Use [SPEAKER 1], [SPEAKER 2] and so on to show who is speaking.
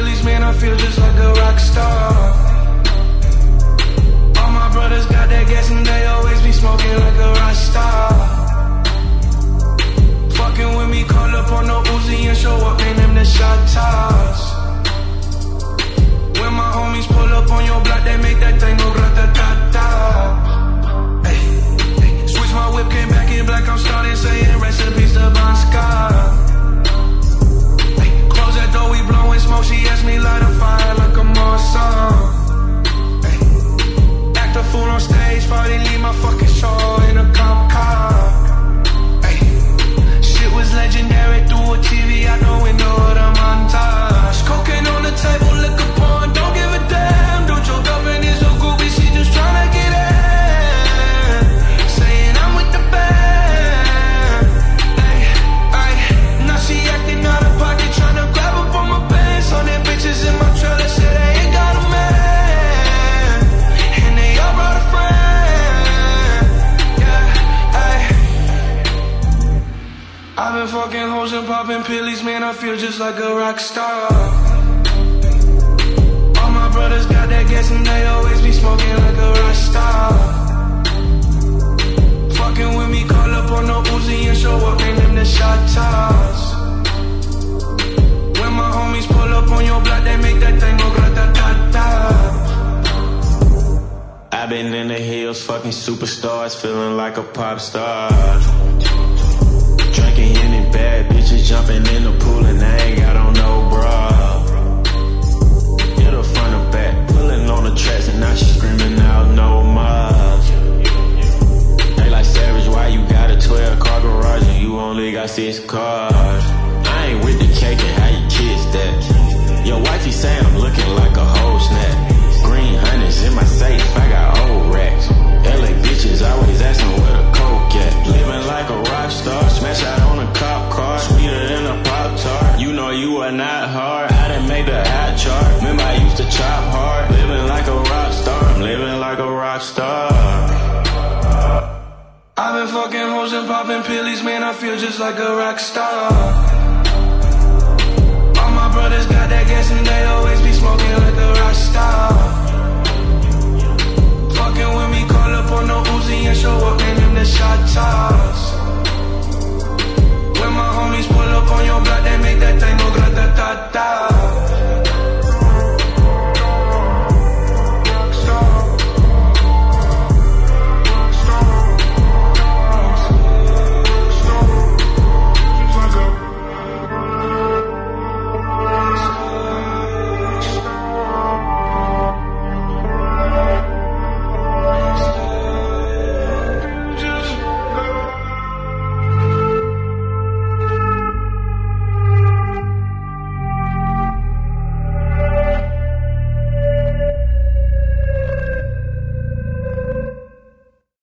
[SPEAKER 1] pillies, man, I feel just like a rock star. All my brothers got that gas and they always be smoking like a rock star. Fucking with me, call up on the Uzi and show up, man, them the shot toss. When my homies pull up on your block, they make that thing go rat-ta-ta-ta. Hey, switch my whip, came back in black, I'm starting saying recipes to Bon Scott. Hey, close that door, we blowing smoke, she asked me light a fire like I'm awesome. Hey, act a fool on stage, probably leave my fucking show in a cop car. Hey, shit was legendary through a TV out the window of the montage. Cocaine on the table, liquor porn, don't give a damn. Don't your girlfriend is a groupie, she just tryna get in. Saying I'm with the band. Ay, ay, now she acting out of pocket, tryna grab up on my pants. On them bitches in my trailer, say they ain't got a man, and they all brought a friend. Yeah, ay. I've been fucking hoes and popping pillies, man, I feel just like a rock star. All my brothers got that gas and they always be smoking like a rock star. Fucking with me, call up on the Uzi and show up, man, them the shot toss. When my homies pull up on your block, they make that thing go rat-ta-ta-ta.
[SPEAKER 2] I've been in the hills, fucking superstars, feeling like a pop star. Drinking any bad bitches, jumping in the pool and I ain't got on no bra. Hit her front or back, pulling on the tracks and now she screaming out no more. They like Savage, why you got a 12-car garage and you only got 6 cars? I ain't with the cake and how you kiss that. Your wifey saying I'm looking like a whole snap. Green honey's in my safe, I got old racks. LA bitches always asking where the coke at. Living like a rock star, smash out on a cop car, sweeter than a Pop-Tart. You know you are not hard, I done made the high chart. Remember I used to chop hard, living like a rock star, I'm living like a rock star.
[SPEAKER 1] I've been fucking hoes and popping pillies, man, I feel just like a rock star. All my brothers got that gas and they always be smoking like a rock star. Fucking with me, call up on the Uzi and show up, man, them